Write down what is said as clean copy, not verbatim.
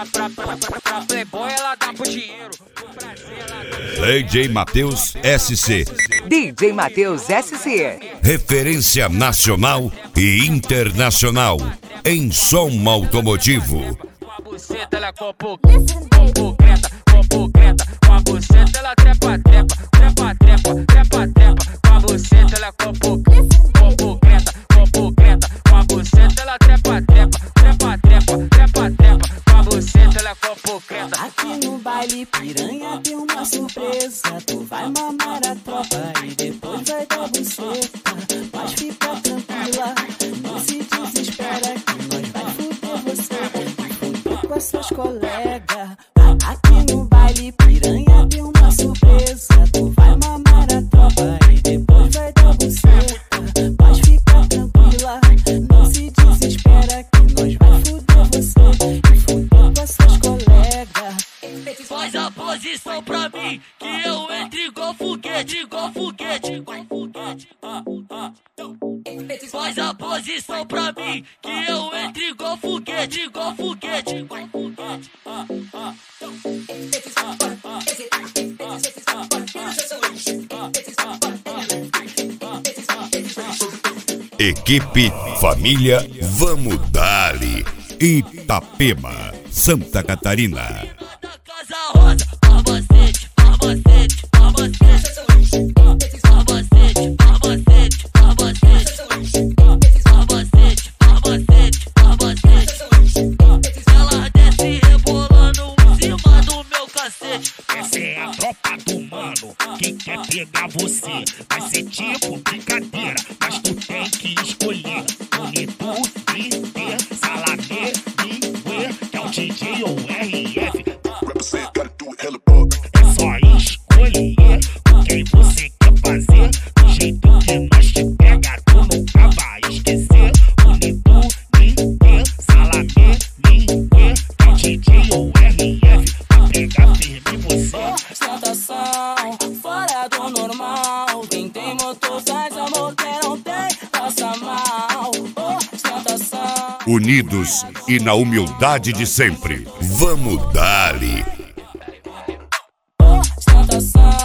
Pra playboy ela dá pro dinheiro. DJ Matheus SC. DJ Matheus SC. Referência nacional e internacional em som automotivo. Com a buceta ela concreta. Com a buceta ela trepa. Com a buceta ela concreta. Com a buceta ela trepa. Com a buceta ela concreta. Aqui no baile piranha tem uma surpresa. Tu vai mamar a tropa e depois vai dar buceta. Mas fica tranquila, não se desespera que nós vai fuder você. Fuder com as suas colegas. Aqui no baile piranha tem uma surpresa. Tu vai mamar a tropa e depois vai dar buceta. Mas fica tranquila, não se desespera que nós vai fuder você. E fuder com as suas colegas. Faz a posição pra mim, que eu entre igual foguete. Faz a posição pra mim, que eu entre igual foguete. Equipe Família Vamos Dali. Itapema, Santa Catarina. Casa Rosa, famacete. Ela desce rebolando em cima do meu cacete. Essa é a tropa do mano que quer pegar você. Vai ser tipo brincadeira, mas tu tem que escolher. Bonito, Twitter, Salamé, Mingue, que é o DJ ou RF. É só escolher com quem você quer fazer. Do jeito que nós te pega, tu nunca vai esquecer. Bonito, Twitter, Salamé, Mingue, que é o DJ ou RF. Pra pegar firme você. Ostentação, fora do normal. Quem tem motor faz amor, quem não tem passa mal. Ostentação. Unidos e na humildade de sempre. Vamos Dali. Ostentação.